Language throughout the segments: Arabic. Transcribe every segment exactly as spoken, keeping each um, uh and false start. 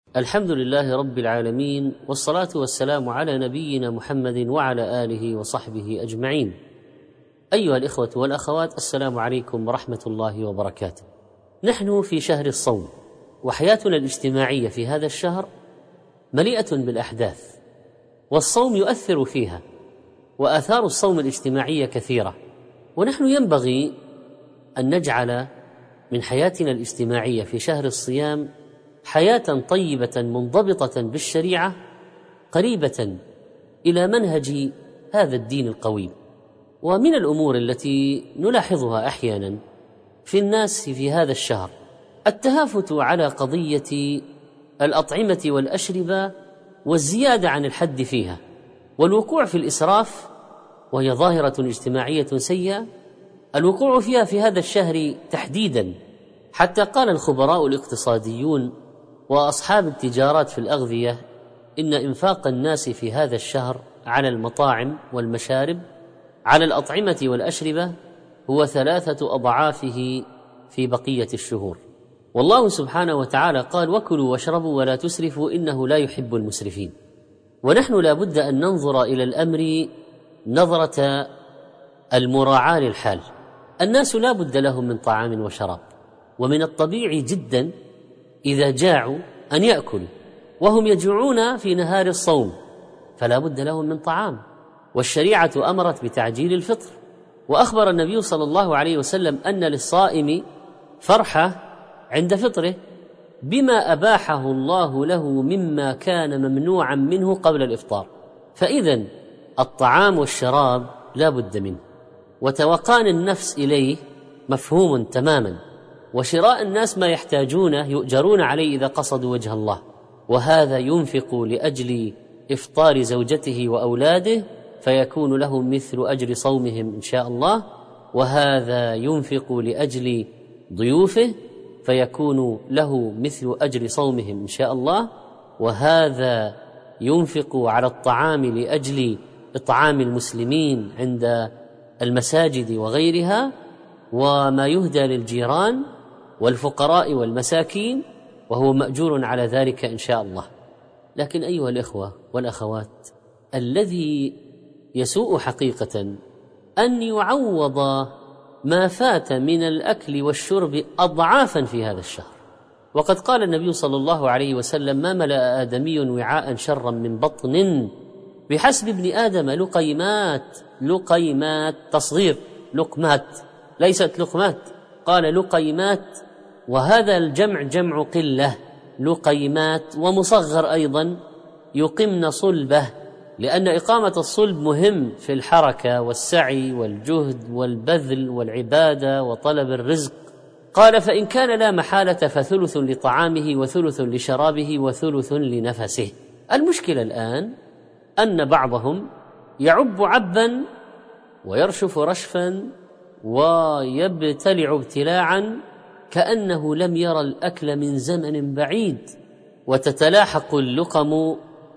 الحمد لله رب العالمين، والصلاة والسلام على نبينا محمد وعلى آله وصحبه أجمعين. أيها الإخوة والأخوات، السلام عليكم ورحمة الله وبركاته. نحن في شهر الصوم، وحياتنا الاجتماعية في هذا الشهر مليئة بالأحداث، والصوم يؤثر فيها، وآثار الصوم الاجتماعية كثيرة، ونحن ينبغي أن نجعل من حياتنا الاجتماعية في شهر الصيام حياة طيبة منضبطة بالشريعة، قريبة إلى منهج هذا الدين القويم. ومن الأمور التي نلاحظها أحيانا في الناس في هذا الشهر التهافت على قضية الأطعمة والأشربة والزيادة عن الحد فيها، والوقوع في الإسراف، وهي ظاهرة اجتماعية سيئة الوقوع فيها في هذا الشهر تحديدا، حتى قال الخبراء الاقتصاديون وأصحاب التجارات في الأغذية إن إنفاق الناس في هذا الشهر على المطاعم والمشارب على الأطعمة والأشربة هو ثلاثة أضعافه في بقية الشهور. والله سبحانه وتعالى قال: وكلوا واشربوا ولا تسرفوا إنه لا يحب المسرفين. ونحن لا بد أن ننظر إلى الأمر نظرة المراعاة للحال. الناس لا بد لهم من طعام وشراب، ومن الطبيعي جدا إذا جاعوا أن يأكلوا، وهم يجوعون في نهار الصوم فلا بد لهم من طعام، والشريعة أمرت بتعجيل الفطر. وأخبر النبي صلى الله عليه وسلم أن للصائم فرحة عند فطره بما أباحه الله له مما كان ممنوعا منه قبل الإفطار. فإذن الطعام والشراب لا بد منه، وتوقان النفس إليه مفهوم تماما، وشراء الناس ما يحتاجونه يؤجرون عليه إذا قصدوا وجه الله، وهذا ينفق لأجل إفطار زوجته وأولاده فيكون له مثل أجر صومهم إن شاء الله، وهذا ينفق لأجل ضيوفه فيكون له مثل أجر صومهم إن شاء الله، وهذا ينفق على الطعام لأجل إطعام المسلمين عند المساجد وغيرها، وما يهدى للجيران والفقراء والمساكين، وهو مأجور على ذلك إن شاء الله. لكن أيها الإخوة والأخوات، الذي يسوء حقيقة أن يعوض ما فات من الأكل والشرب أضعافا في هذا الشهر. وقد قال النبي صلى الله عليه وسلم: ما ملأ آدمي وعاء شرا من بطن بحسب ابن آدم لقيمات. لقيمات تصغير، لقمات ليست لقمات، قال لقيمات، وهذا الجمع جمع قلة، لقيمات، ومصغر أيضا يقمن صلبه، لأن إقامة الصلب مهم في الحركة والسعي والجهد والبذل والعبادة وطلب الرزق. قال: فإن كان لا محالة فثلث لطعامه وثلث لشرابه وثلث لنفسه. المشكلة الآن أن بعضهم يعب عبا ويرشف رشفا ويبتلع ابتلاعا كأنه لم يرى الأكل من زمن بعيد، وتتلاحق اللقم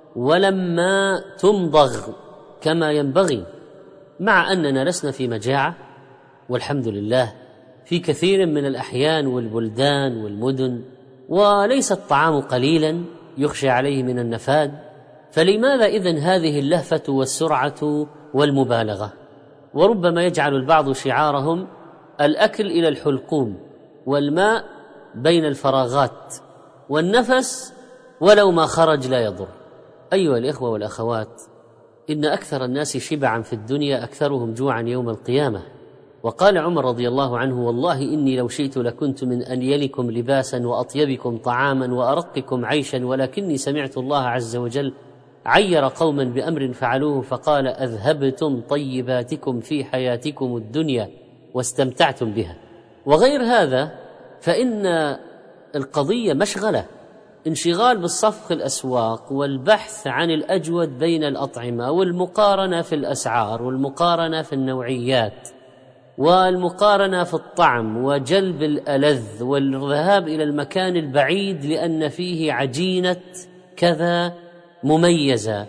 ولما تمضغ كما ينبغي، مع أننا لسنا في مجاعة والحمد لله في كثير من الأحيان والبلدان والمدن، وليس الطعام قليلا يخشى عليه من النفاد. فلماذا إذن هذه اللهفة والسرعة والمبالغة؟ وربما يجعل البعض شعارهم الأكل إلى الحلقوم، والماء بين الفراغات، والنفس ولو ما خرج لا يضر. أيها الإخوة والأخوات، إن أكثر الناس شبعا في الدنيا أكثرهم جوعا يوم القيامة. وقال عمر رضي الله عنه: والله إني لو شئت لكنت من أنيلكم لباسا وأطيبكم طعاما وأرقكم عيشا، ولكني سمعت الله عز وجل عير قوما بأمر فعلوه فقال: أذهبتم طيباتكم في حياتكم الدنيا واستمتعتم بها. وغير هذا فإن القضية مشغلة، انشغال بالصفق الأسواق والبحث عن الأجود بين الأطعمة، والمقارنة في الأسعار، والمقارنة في النوعيات، والمقارنة في الطعم، وجلب الألذ، والذهاب إلى المكان البعيد لأن فيه عجينة كذا مميزة،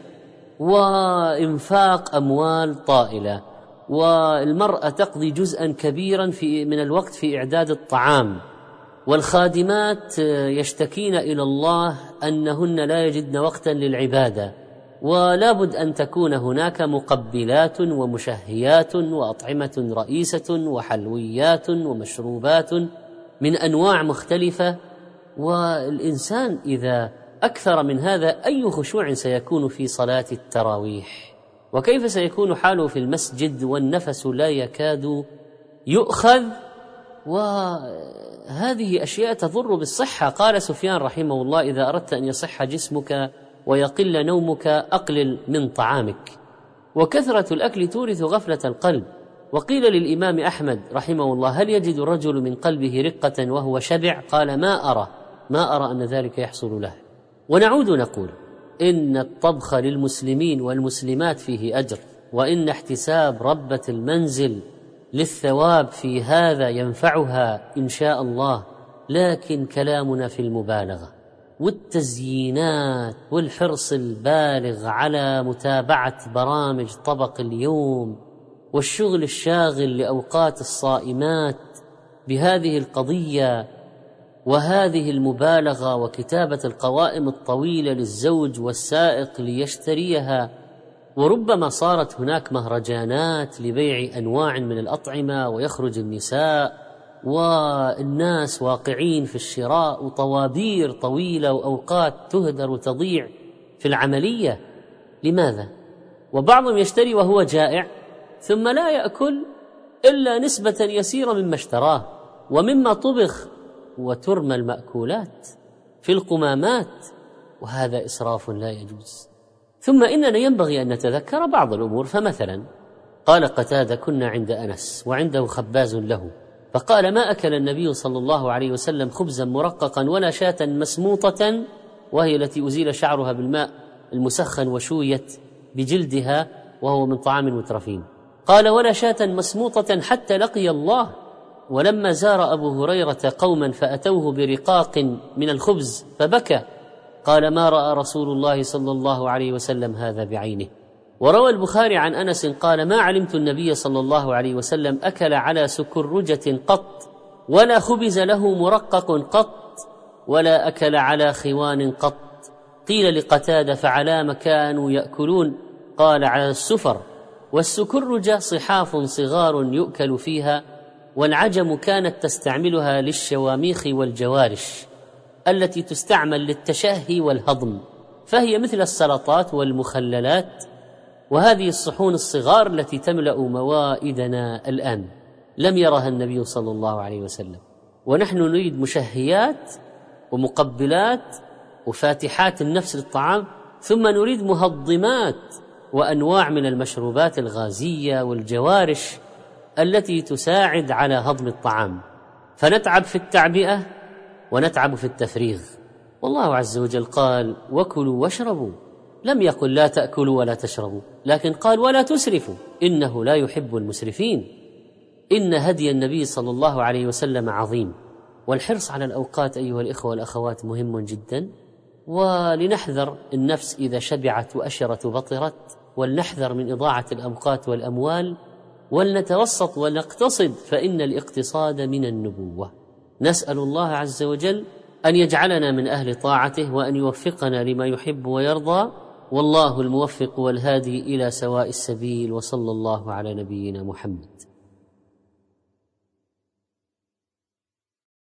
وإنفاق أموال طائلة، والمرأة تقضي جزءا كبيرا في من الوقت في إعداد الطعام، والخادمات يشتكين إلى الله أنهن لا يجدن وقتا للعبادة، ولا بد أن تكون هناك مقبلات ومشهيات وأطعمة رئيسة وحلويات ومشروبات من أنواع مختلفة. والإنسان إذا أكثر من هذا أي خشوع سيكون في صلاة التراويح، وكيف سيكون حاله في المسجد والنفس لا يكاد يؤخذ، وهذه أشياء تضر بالصحة. قال سفيان رحمه الله: إذا أردت أن يصح جسمك ويقل نومك أقلل من طعامك. وكثرة الأكل تورث غفلة القلب. وقيل للإمام أحمد رحمه الله: هل يجد الرجل من قلبه رقة وهو شبع؟ قال: ما أرى ما أرى أن ذلك يحصل له. ونعود نقول: إن الطبخ للمسلمين والمسلمات فيه أجر، وإن احتساب ربة المنزل للثواب في هذا ينفعها إن شاء الله، لكن كلامنا في المبالغة والتزيينات والحرص البالغ على متابعة برامج طبق اليوم والشغل الشاغل لأوقات الصائمات بهذه القضية وهذه المبالغة، وكتابة القوائم الطويلة للزوج والسائق ليشتريها. وربما صارت هناك مهرجانات لبيع أنواع من الأطعمة، ويخرج النساء والناس واقعين في الشراء، وطوابير طويلة وأوقات تهدر وتضيع في العملية. لماذا؟ وبعضهم يشتري وهو جائع ثم لا يأكل إلا نسبة يسيرة مما اشتراه ومما طبخ، وترمى المأكولات في القمامات، وهذا إسراف لا يجوز. ثم إننا ينبغي أن نتذكر بعض الأمور. فمثلا قال قتادة: كنا عند أنس وعنده خباز له، فقال: ما أكل النبي صلى الله عليه وسلم خبزا مرققا ولا شاة مسموطة، وهي التي أزيل شعرها بالماء المسخن وشويت بجلدها، وهو من طعام المترفين. قال: ولا شاة مسموطة حتى لقي الله. ولما زار أبو هريرة قوما فأتوه برقاق من الخبز فبكى، قال: ما رأى رسول الله صلى الله عليه وسلم هذا بعينه. وروى البخاري عن أنس قال: ما علمت النبي صلى الله عليه وسلم أكل على سكرجة قط، ولا خبز له مرقق قط، ولا أكل على خوان قط. قيل لقتادة: فعلى ما كانوا يأكلون؟ قال: على السفر. والسكرجة صحاف صغار يؤكل فيها، والعجم كانت تستعملها للشواميخ والجوارش التي تستعمل للتشهي والهضم، فهي مثل السلطات والمخللات. وهذه الصحون الصغار التي تملأ موائدنا الآن لم يرها النبي صلى الله عليه وسلم، ونحن نريد مشهيات ومقبلات وفاتحات النفس للطعام، ثم نريد مهضمات وأنواع من المشروبات الغازية والجوارش التي تساعد على هضم الطعام، فنتعب في التعبئة ونتعب في التفريغ. والله عز وجل قال: وكلوا واشربوا، لم يقل لا تأكلوا ولا تشربوا، لكن قال: ولا تسرفوا إنه لا يحب المسرفين. إن هدي النبي صلى الله عليه وسلم عظيم، والحرص على الأوقات أيها الإخوة والأخوات مهم جدا. ولنحذر النفس إذا شبعت وأشرت وبطرت، ولنحذر من إضاعة الأوقات والأموال، ولنتوسط ونقتصد، فإن الاقتصاد من النبوة. نسأل الله عز وجل أن يجعلنا من أهل طاعته، وأن يوفقنا لما يحب ويرضى، والله الموفق والهادي إلى سواء السبيل. وصلى الله على نبينا محمد.